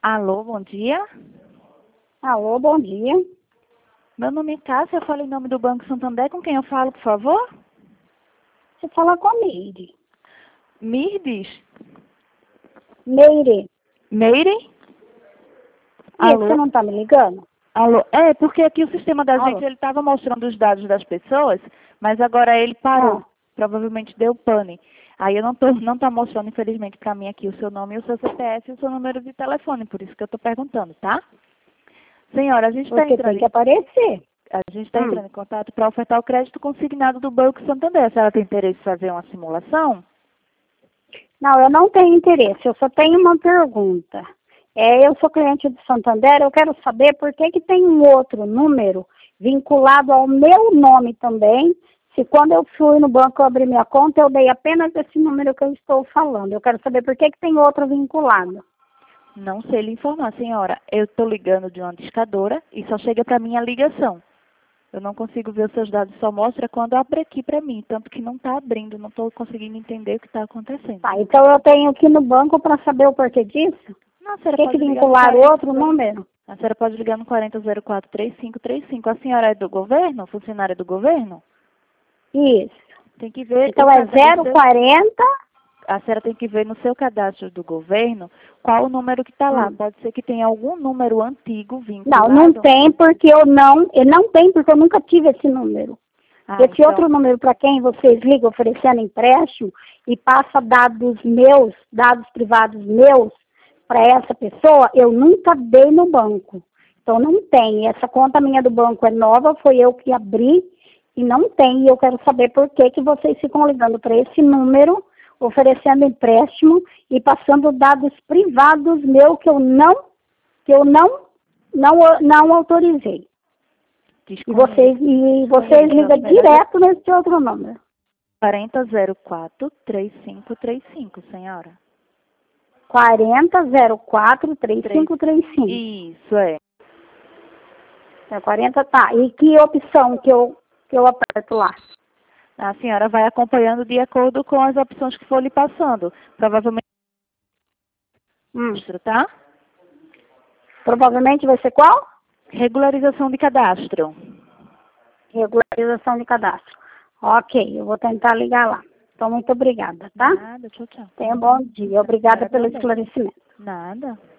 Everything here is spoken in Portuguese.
Alô, bom dia. Alô, bom dia. Meu nome é Cássia, eu falo em nome do Banco Santander. Com quem eu falo, por favor? Você fala com a Meire. Mirdes? Meire. Meire? E você Alô? não tá me ligando? Alô? É, porque aqui o sistema da Alô? gente, ele estava mostrando os dados das pessoas, mas agora ele parou. Ah, Provavelmente deu pane. Aí eu não tá mostrando, infelizmente, para mim aqui o seu nome, o seu CPF e o seu número de telefone, por isso que eu estou perguntando, tá? Senhora, porque tem que aparecer. a gente está entrando em contato para ofertar o crédito consignado do Banco Santander. A senhora tem interesse em fazer uma simulação? Não, eu não tenho interesse. Eu só tenho uma pergunta. Eu sou cliente do Santander, eu quero saber por que que tem um outro número vinculado ao meu nome também, se quando eu fui no banco abrir minha conta, eu dei apenas esse número que eu estou falando. Eu quero saber por que que tem outro vinculado. Não sei lhe informar, senhora. Eu estou ligando de uma discadora e só chega para mim a ligação. Eu não consigo ver os seus dados, só mostra quando abre aqui para mim, tanto que não está abrindo, não estou conseguindo entender o que está acontecendo. Tá, então eu tenho que ir no banco para saber o porquê disso? Não, a Por senhora que que pode ligar no vincular 40, outro número? a senhora pode ligar no 4004-3535. A senhora é do governo, funcionária do governo? Isso. Tem que ver Então é 040. a senhora tem que ver no seu cadastro do governo qual o número que está lá. Pode ser que tenha algum número antigo vinculado. Não tem porque não tem porque eu nunca tive esse número. Esse Então, outro número para quem vocês ligam oferecendo empréstimo e passa dados meus, dados privados meus para essa pessoa, eu nunca dei no banco. Então não tem. Essa conta minha do banco é nova, foi eu que abri e não tem. E eu quero saber por que que vocês ficam ligando para esse número, oferecendo empréstimo e passando dados privados meus que eu não autorizei. E vocês ligam direto nesse outro número. 4004-3535, senhora. 4004-3535. Isso, é. É 40, tá. E que opção que eu aperto lá? A senhora vai acompanhando de acordo com as opções que for lhe passando. Provavelmente, tá? Provavelmente vai ser qual? Regularização de cadastro. Regularização de cadastro. Ok, eu vou tentar ligar lá. Então, muito obrigada, tá? Nada, tchau, tchau. Tenha um bom dia. Obrigada pelo esclarecimento. Nada.